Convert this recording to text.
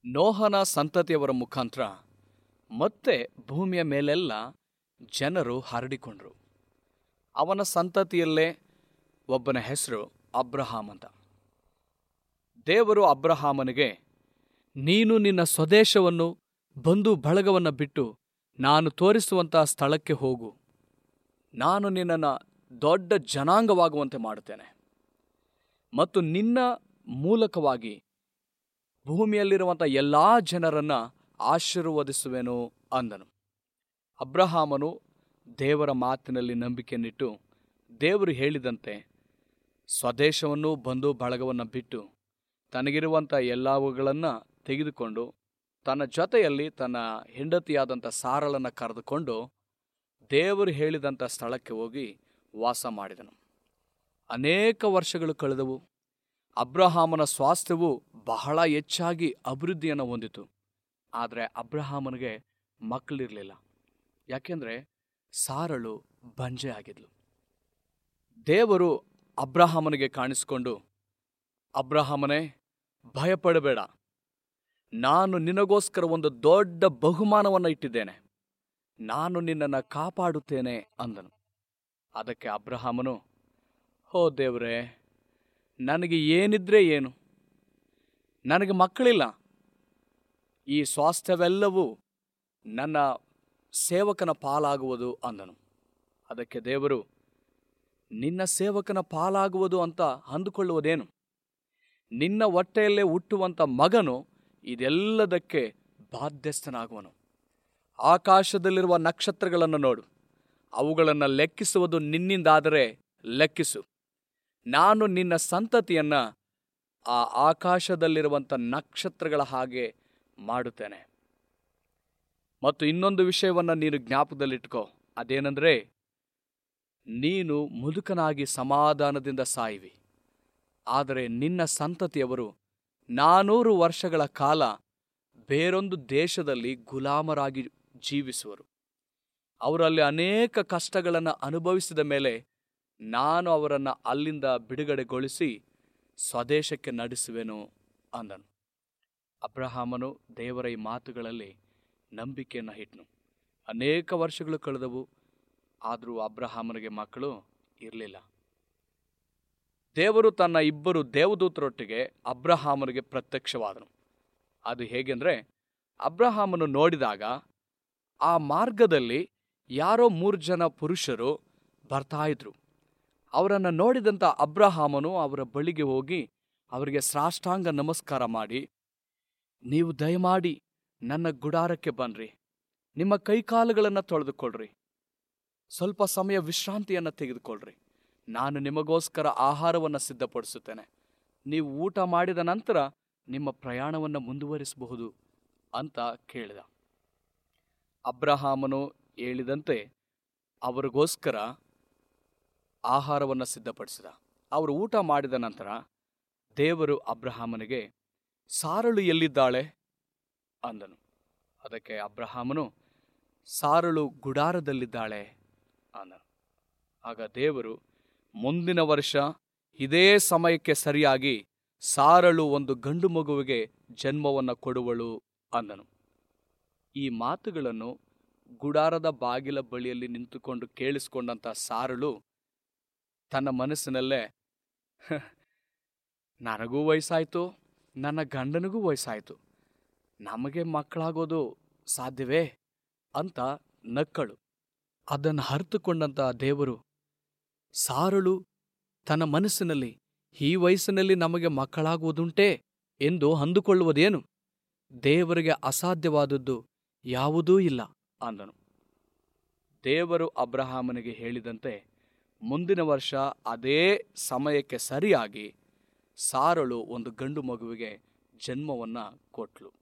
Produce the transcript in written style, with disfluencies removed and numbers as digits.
ನೋಹನ ಸಂತತಿಯವರ ಮುಖಾಂತರ ಮತ್ತೆ ಭೂಮಿಯ ಮೇಲೆಲ್ಲ ಜನರು ಹರಡಿಕೊಂಡ್ರು. ಅವನ ಸಂತತಿಯಲ್ಲೇ ಒಬ್ಬನ ಹೆಸರು ಅಬ್ರಹಾಮ್ ಅಂತ. ದೇವರು ಅಬ್ರಹಾಮನಿಗೆ, ನೀನು ನಿನ್ನ ಸ್ವದೇಶವನ್ನು ಬಂಧು ಬಳಗವನ್ನು ಬಿಟ್ಟು ನಾನು ತೋರಿಸುವಂಥ ಸ್ಥಳಕ್ಕೆ ಹೋಗು, ನಾನು ನಿನ್ನನ್ನು ದೊಡ್ಡ ಜನಾಂಗವಾಗುವಂತೆ ಮಾಡುತ್ತೇನೆ ಮತ್ತು ನಿನ್ನ ಮೂಲಕವಾಗಿ ಭೂಮಿಯಲ್ಲಿರುವಂಥ ಎಲ್ಲ ಜನರನ್ನು ಆಶೀರ್ವದಿಸುವೆನು ಅಂದನು. ಅಬ್ರಹಾಮನು ದೇವರ ಮಾತಿನಲ್ಲಿ ನಂಬಿಕೆಯನ್ನಿಟ್ಟು ದೇವರು ಹೇಳಿದಂತೆ ಸ್ವದೇಶವನ್ನು ಬಂಧು ಬಳಗವನ್ನು ಬಿಟ್ಟು ತನಗಿರುವಂಥ ಎಲ್ಲವುಗಳನ್ನು ತೆಗೆದುಕೊಂಡು ತನ್ನ ಜೊತೆಯಲ್ಲಿ ತನ್ನ ಹೆಂಡತಿಯಾದಂಥ ಸಾರಳನ್ನು ಕರೆದುಕೊಂಡು ದೇವರು ಹೇಳಿದಂಥ ಸ್ಥಳಕ್ಕೆ ಹೋಗಿ ವಾಸ ಮಾಡಿದನು. ಅನೇಕ ವರ್ಷಗಳು ಕಳೆದವು. ಅಬ್ರಹಾಮನ ಸ್ವಾಸ್ಥ್ಯವು ಬಹಳ ಹೆಚ್ಚಾಗಿ ಅಭಿವೃದ್ಧಿಯನ್ನು ಹೊಂದಿತು. ಆದರೆ ಅಬ್ರಹಾಮನಿಗೆ ಮಕ್ಕಳಿರಲಿಲ್ಲ. ಯಾಕೆಂದರೆ ಸಾರಳು ಬಂಜೆ ಆಗಿದ್ಲು. ದೇವರು ಅಬ್ರಹಾಮನಿಗೆ ಕಾಣಿಸಿಕೊಂಡು, ಅಬ್ರಹಾಮನೇ, ಭಯಪಡಬೇಡ, ನಾನು ನಿನಗೋಸ್ಕರ ಒಂದು ದೊಡ್ಡ ಬಹುಮಾನವನ್ನು ಇಟ್ಟಿದ್ದೇನೆ, ನಾನು ನಿನ್ನನ್ನು ಕಾಪಾಡುತ್ತೇನೆ ಅಂದನು. ಅದಕ್ಕೆ ಅಬ್ರಹಾಮನು, ಓ ದೇವರೇ, ನನಗೆ ಏನಿದ್ರೆ ಏನು, ನನಗೆ ಮಕ್ಕಳಿಲ್ಲ, ಈ ಸ್ವಾಸ್ಥ್ಯವೆಲ್ಲವೂ ನನ್ನ ಸೇವಕನ ಪಾಲಾಗುವುದು ಅಂದನು. ಅದಕ್ಕೆ ದೇವರು, ನಿನ್ನ ಸೇವಕನ ಪಾಲಾಗುವುದು ಅಂತ ಅಂದುಕೊಳ್ಳುವುದೇನು? ನಿನ್ನ ಹೊಟ್ಟೆಯಲ್ಲೇ ಹುಟ್ಟುವಂಥ ಮಗನು ಇದೆಲ್ಲದಕ್ಕೆ ಬಾಧ್ಯಸ್ಥನಾಗುವನು. ಆಕಾಶದಲ್ಲಿರುವ ನಕ್ಷತ್ರಗಳನ್ನು ನೋಡು, ಅವುಗಳನ್ನು ಲೆಕ್ಕಿಸುವುದು ನಿನ್ನಿಂದಾದರೆ ಲೆಕ್ಕಿಸು. ನಾನು ನಿನ್ನ ಸಂತತಿಯನ್ನು ಆ ಆಕಾಶದಲ್ಲಿರುವಂಥ ನಕ್ಷತ್ರಗಳ ಹಾಗೆ ಮಾಡುತ್ತೇನೆ. ಮತ್ತು ಇನ್ನೊಂದು ವಿಷಯವನ್ನು ನೀನು ಜ್ಞಾಪಕದಲ್ಲಿಟ್ಕೋ, ಅದೇನೆಂದರೆ, ನೀನು ಮುದುಕನಾಗಿ ಸಮಾಧಾನದಿಂದ ಸಾಯುವಿ, ಆದರೆ ನಿನ್ನ ಸಂತತಿಯವರು 400 ವರ್ಷಗಳ ಕಾಲ ಬೇರೊಂದು ದೇಶದಲ್ಲಿ ಗುಲಾಮರಾಗಿ ಜೀವಿಸುವರು. ಅವರಲ್ಲಿ ಅನೇಕ ಕಷ್ಟಗಳನ್ನು ಅನುಭವಿಸಿದ ಮೇಲೆ ನಾನು ಅವರನ್ನು ಅಲ್ಲಿಂದ ಬಿಡುಗಡೆಗೊಳಿಸಿ ಸ್ವದೇಶಕ್ಕೆ ನಡೆಸುವೆನು ಅಂದನು. ಅಬ್ರಹಾಮನು ದೇವರ ಈ ಮಾತುಗಳಲ್ಲಿ ನಂಬಿಕೆಯನ್ನು ಇಟ್ಟನು. ಅನೇಕ ವರ್ಷಗಳು ಕಳೆದವು, ಆದರೂ ಅಬ್ರಹಾಮನಿಗೆ ಮಕ್ಕಳು ಇರಲಿಲ್ಲ. ದೇವರು ತನ್ನ 2 ದೇವದೂತರೊಟ್ಟಿಗೆ ಅಬ್ರಹಾಮನಿಗೆ ಪ್ರತ್ಯಕ್ಷವಾದನು. ಅದು ಹೇಗೆಂದರೆ, ಅಬ್ರಹಾಮನು ನೋಡಿದಾಗ ಆ ಮಾರ್ಗದಲ್ಲಿ ಯಾರೋ 3 ಜನ ಪುರುಷರು ಬರ್ತಾ ಇದ್ರು. ಅವರನ್ನು ನೋಡಿದಂಥ ಅಬ್ರಹಾಮನು ಅವರ ಬಳಿಗೆ ಹೋಗಿ ಅವರಿಗೆ ಸಾಷ್ಟಾಂಗ ನಮಸ್ಕಾರ ಮಾಡಿ, ನೀವು ದಯಮಾಡಿ ನನ್ನ ಗುಡಾರಕ್ಕೆ ಬನ್ನಿರಿ, ನಿಮ್ಮ ಕೈಕಾಲುಗಳನ್ನು ತೊಳೆದುಕೊಳ್ಳ್ರಿ, ಸ್ವಲ್ಪ ಸಮಯ ವಿಶ್ರಾಂತಿಯನ್ನು ತೆಗೆದುಕೊಳ್ಳ್ರಿ, ನಾನು ನಿಮಗೋಸ್ಕರ ಆಹಾರವನ್ನು ಸಿದ್ಧಪಡಿಸುತ್ತೇನೆ, ನೀವು ಊಟ ಮಾಡಿದ ನಂತರ ನಿಮ್ಮ ಪ್ರಯಾಣವನ್ನು ಮುಂದುವರಿಸಬಹುದು ಅಂತ ಕೇಳಿದ. ಅಬ್ರಹಾಮನು ಹೇಳಿದಂತೆ ಅವರಿಗೋಸ್ಕರ ಆಹಾರವನ್ನು ಸಿದ್ಧಪಡಿಸಿದ. ಅವರು ಊಟ ಮಾಡಿದ ನಂತರ ದೇವರು ಅಬ್ರಹಾಮನಿಗೆ, ಸಾರಳು ಎಲ್ಲಿದ್ದಾಳೆ ಅಂದನು. ಅದಕ್ಕೆ ಅಬ್ರಹಾಮನು, ಸಾರಳು ಗುಡಾರದಲ್ಲಿದ್ದಾಳೆ ಅಂದನು. ಆಗ ದೇವರು, ಮುಂದಿನ ವರ್ಷ ಇದೇ ಸಮಯಕ್ಕೆ ಸರಿಯಾಗಿ ಸಾರಳು ಒಂದು ಗಂಡು ಮಗುವಿಗೆ ಜನ್ಮವನ್ನು ಕೊಡುವಳು ಅಂದನು. ಈ ಮಾತುಗಳನ್ನು ಗುಡಾರದ ಬಾಗಿಲ ಬಳಿಯಲ್ಲಿ ನಿಂತುಕೊಂಡು ಕೇಳಿಸಿಕೊಂಡಂಥ ಸಾರಳು ತನ್ನ ಮನಸ್ಸಿನಲ್ಲೇ, ನನಗೂ ವಯಸ್ಸಾಯಿತು, ನನ್ನ ಗಂಡನಿಗೂ ವಯಸ್ಸಾಯಿತು, ನಮಗೆ ಮಕ್ಕಳಾಗೋದು ಸಾಧ್ಯವೇ ಅಂತ ನಕ್ಕಳು. ಅದನ್ನು ಅರಿತುಕೊಂಡಂಥ ದೇವರು, ಸಾರಳು ತನ್ನ ಮನಸ್ಸಿನಲ್ಲಿ ಈ ವಯಸ್ಸಿನಲ್ಲಿ ನಮಗೆ ಮಕ್ಕಳಾಗುವುದುಂಟೇ ಎಂದು ಅಂದುಕೊಳ್ಳುವುದೇನು? ದೇವರಿಗೆ ಅಸಾಧ್ಯವಾದದ್ದು ಯಾವುದೂ ಇಲ್ಲ ಅಂದನು. ದೇವರು ಅಬ್ರಹಾಮನಿಗೆ ಹೇಳಿದಂತೆ ಮುಂದಿನ ವರ್ಷ ಅದೇ ಸಮಯಕ್ಕೆ ಸರಿಯಾಗಿ ಸಾರಳು ಒಂದು ಗಂಡು ಮಗುವಿಗೆ ಜನ್ಮವನ್ನು ಕೊಟ್ಲು.